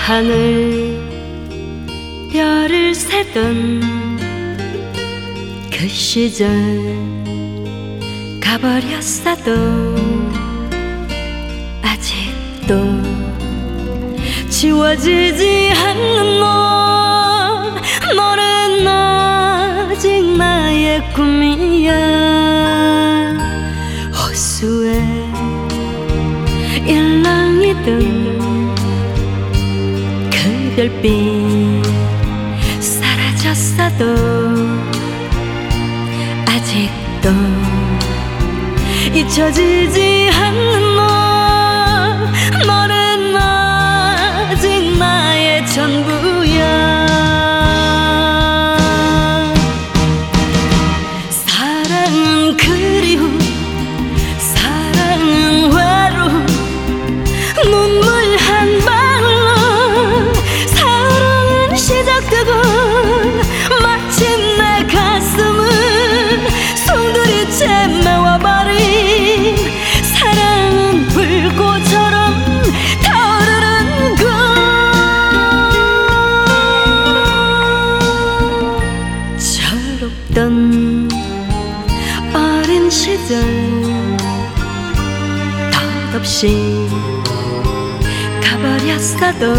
하늘 별을 세던 그 시절 가버렸어도 아직도 지워지지 않는 너, 너는 아직 나의 꿈이야. 호수에 일렁이던 그 별빛 사라졌어도 아직도 잊혀지지 않는 너, 너는 아직 나의 전부야. 사랑은 그리움, 사랑은 외로움, 눈물 한 방울로 사랑은 시작되고 마치 내 가슴을 송두리째 메워버린 사랑은 불꽃처럼 타오르는 것. 철없던 어린 시절 덧없이 가버렸어도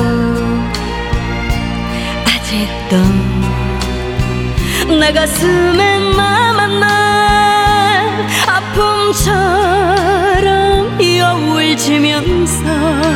아직도 내 가슴에 남았나 아픔처럼 여울지면서.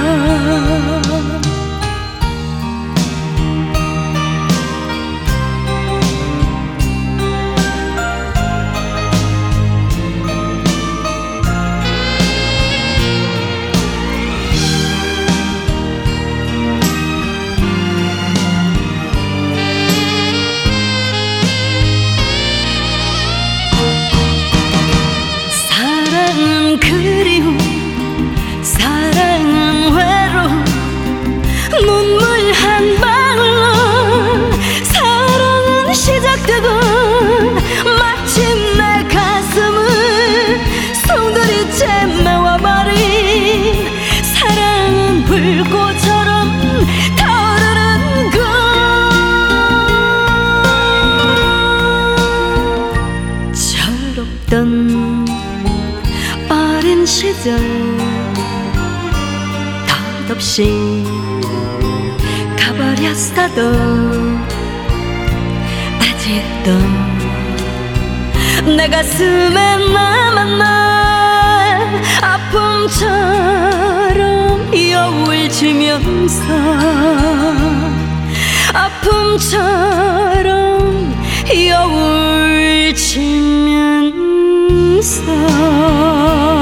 사랑은 그리움, 사랑은 외로움, 눈물 한 방울로 사랑은 시작되고 마치 내 가슴을 송두리째 메워버린 사랑은 불꽃처럼 타오르는 것. 철없던 어린 시절 덧없이 가버렸어도 아직도 내 가슴에 남았나 아픔처럼 여울지면서, 아픔처럼 여울지면서.